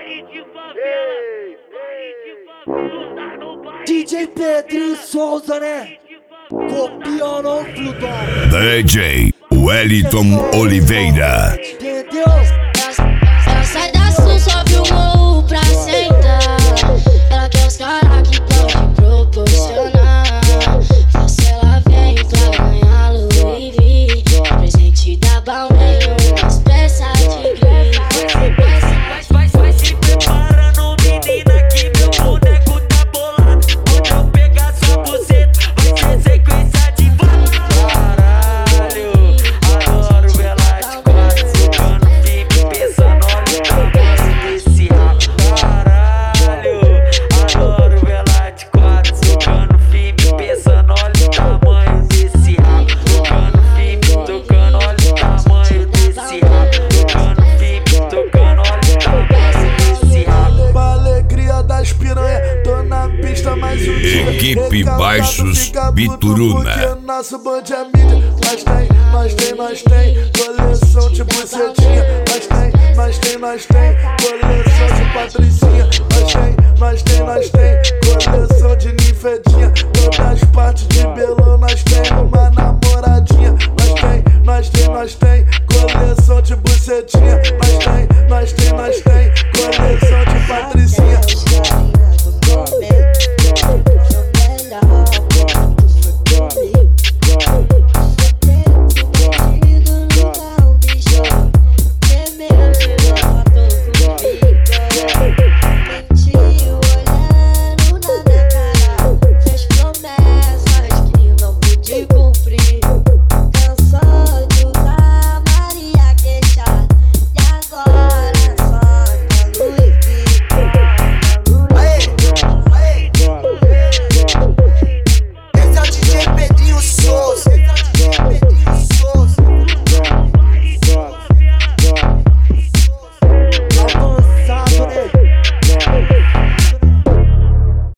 DJ Pedrinho Souza, né? Copiando o Flutão. DJ Wellington Oliveira. Entendeu? Ela sai da sul, sobe o morro pra sentar. Ela quer os caras que podem proporcionar. Faça ela vem pra ganhar Louis V. Presente da Balmain, umas peças de grife. Vai se preparando, menina, que meu boneco tá bolado. Quando eu pegar sua buceta, vai ser sequência de caralho, adoro vela de quatro, socando firme, pensando, olha o tamanho desse rabo. Caralho, adoro vela de quatro, socando firme, pensando, olha o tamanho desse rabo. Tocando firme, tocando, olha o tamanho desse rabo. Tocando firme, tocando, olha o tamanho desse rabo. Pra alegria das piranha, tô na pista mais um dia. Equipe Baixos Bituruna. Porque nosso bonde é mídia. Nós tem coleção de bucetinha. Nós tem coleção de patricinha. Nós tem coleção de ninfedinha. Todas as partes de belão, nós tem uma namoradinha. Nós tem coleção de bucetinha. Nós